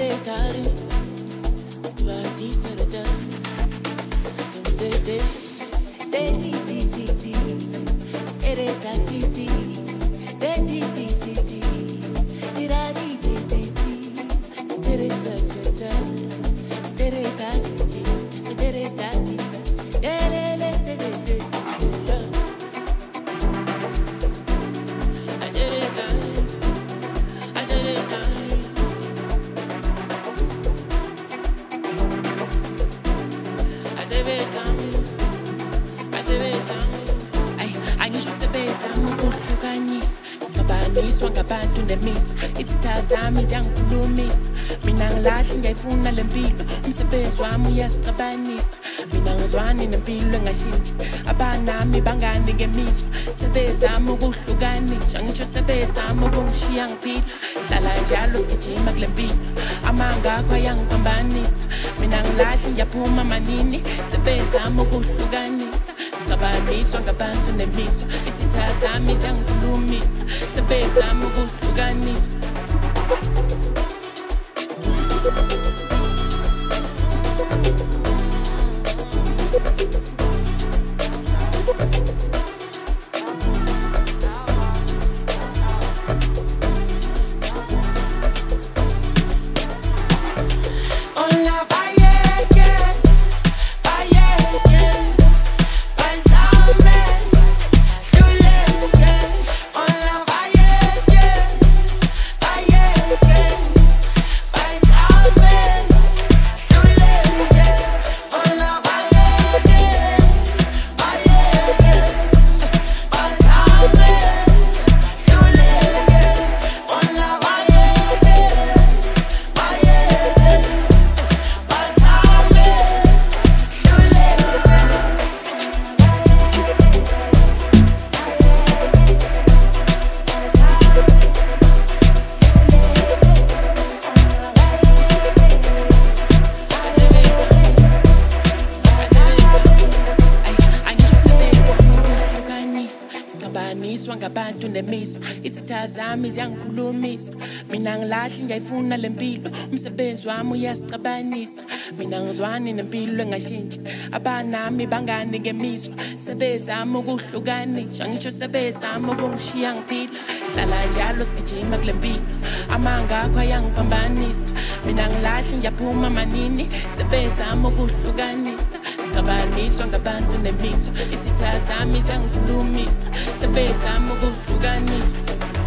Ngiswa ngabantu nemizwa isithazami ziyangikhulumisa mina ngilahli ngiyayifuna lempilo umsebenzi wami uyasicabanisa mina ngizwani nempilo engashintshi abanami bangani ngemizwa sebezama ukuhlukanisha ngisho sebezama ukungishiya ngiphila hlala njalo sigijima kule mpilo amangakho ayangiphambanisa mina ngilahli ngiyaphuma manini sebezama ukuhlukanisa sicabaniswa ngabantu nemizwa isithazami ziyangikhulumisa sebezama ukuhlukanisa ngabantu nemizwa isithazami ziyangikhulumisa mina ngilahli ngiyayifuna lempilo umsebenzi wami uyasicabanisa mina ngizwani nempilo engashintshi abanami bangani ngemizwa sebezama ukuhlukanisha ngisho sebezama ukungishiya ngiphila hlala njalo sigijima kule mpilo amangakho ayangiphambanisa mina ngilahli ngiyaphuma manini sebezama ukuhlukanisa sicabaniswa ngabantu nemizwa isithazami ziyangikhulumisa sebezama ukuhlukanisa